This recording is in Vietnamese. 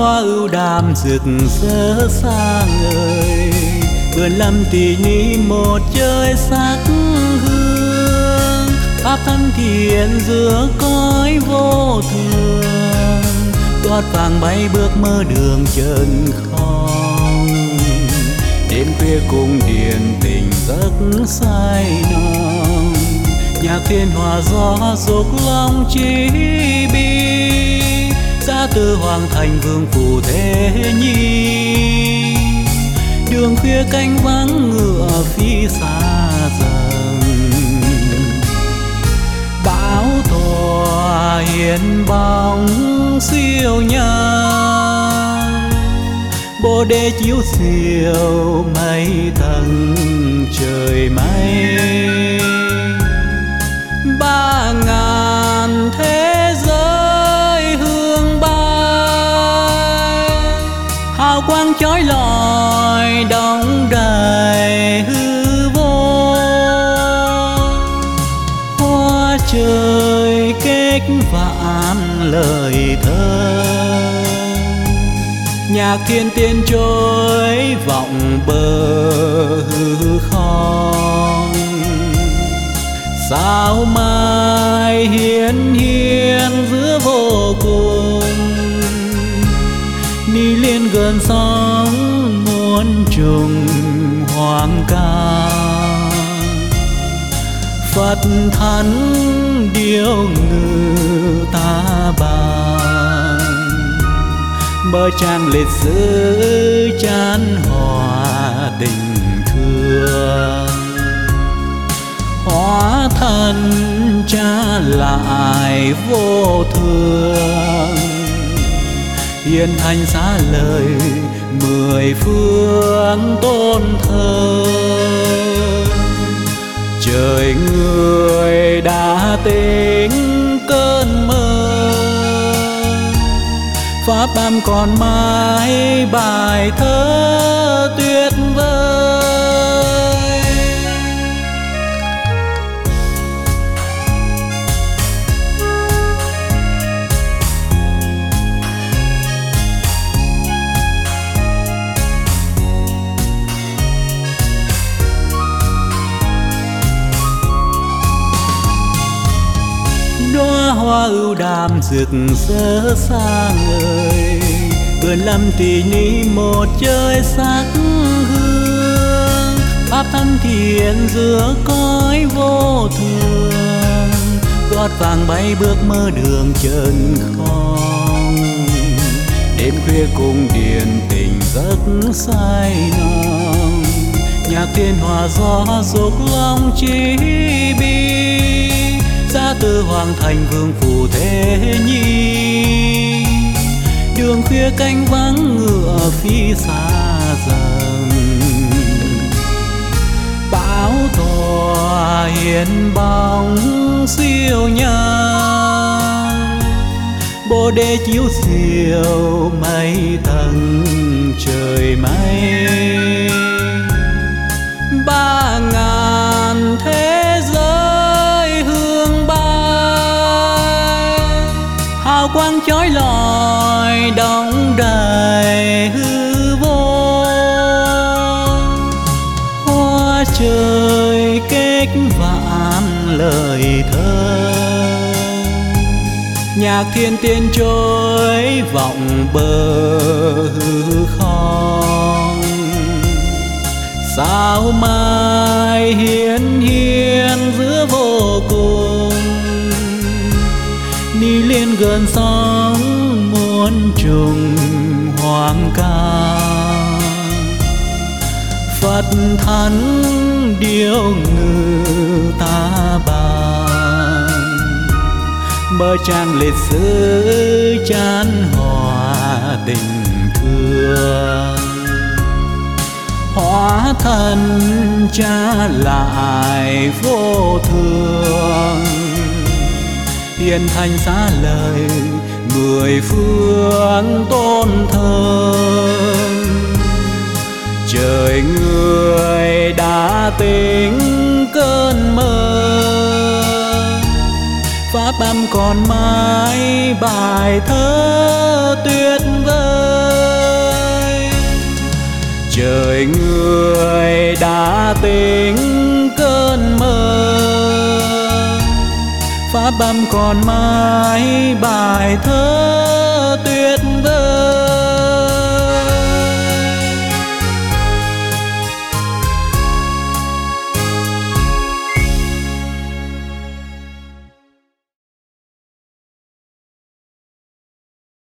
hoa ưu đàm rực rỡ sáng ngời, vườn lâm tỉ ni một trời sắc hương, pháp thân thiện giữa cõi vô thường, gót vàng bay bước mơ đường trần không. Đêm khuya cung điện tình giấc say nồng, nhạc thiên hòa gió dục lòng chỉ bi, giá từ hoàng thành vương phủ thế nhi. Đường khuya canh vắng ngựa phi xa dần, bão tỏa hiền bóng siêu nhân, bồ đề chiếu siêu mây tầng trời mây. 3.000 thế giới hương bay, hào quang chói lọi đong đầy hư vô. Hoa trời kết vạn lời thơ, nhạc thiên tiên trôi vọng bờ hư không. Sao mai hiên hiên giữa vô cùng, ni liên gần sóng muôn trùng hoàng ca. Phật thánh điệu ngự ta bà, mơ trang lịch sử chan hòa tình thương. Hóa thân trả lại vô thường, hiền thành xá lời 10 phương tôn thờ. Trời người đã tính cơn mơ, pháp âm còn mãi bài thơ tuyệt vời. Đóa hoa ưu đàm rực rỡ sáng ngời, vườn lâm tỉ ni một trời sắc hương, pháp thân thiện giữa cõi vô thường, gót vàng bay bước mơ đường trần không. Đêm khuya cung điện tình giấc say nồng, nhạc thiên hòa gió dục lòng chỉ bi, giá từ hoàng thành vương phủ thế nhi. Đường khuya canh vắng ngựa phi xa dần, bão tỏa hiền bóng siêu nhân, bồ đề chiếu siêu mây tầng trời mây. 3.000 thế giới hương bay, hào quang chói lọi đong đầy hư vô. Hoa trời kết vạn lời thơ, nhạc thiên tiên trôi vọng bờ hư không. Sao mai hiên hiên giữa vô cùng, ni liên gần sóng muôn trùng hoàng ca. Phật thánh điệu ngự ta bà, mơ trang lịch sử chan hòa tình thương. Hóa thân trả lại vô thường, hiền thành xá lời 10 phương tôn thờ. Trời người đã tính cơn mơ, pháp âm còn mãi bài thơ tuyệt vời. trời người đã tỉnh cơn mơ. Pháp âm còn mãi bài thơ